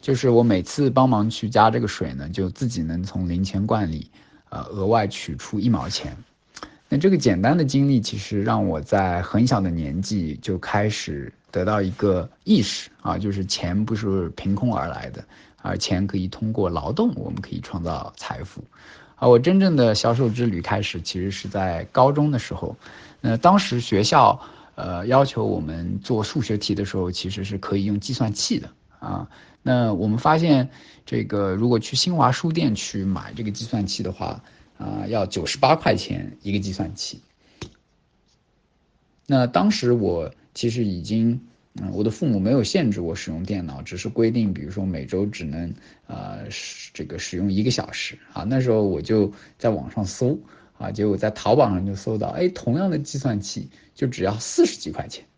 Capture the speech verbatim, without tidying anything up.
就是我每次帮忙去加这个水呢，就自己能从零钱罐里，呃，额外取出一毛钱。那这个简单的经历，其实让我在很小的年纪就开始得到一个意识啊，就是钱不是凭空而来的，而钱可以通过劳动，我们可以创造财富。啊，我真正的销售之旅开始，其实是在高中的时候。那当时学校呃要求我们做数学题的时候，其实是可以用计算器的啊。那我们发现，这个如果去新华书店去买这个计算器的话，啊，要九十八块钱一个计算器。那当时我其实已经，嗯，我的父母没有限制我使用电脑，只是规定，比如说每周只能呃这个使用一个小时啊。那时候我就在网上搜啊，结果在淘宝上就搜到，哎，同样的计算器就只要四十几块钱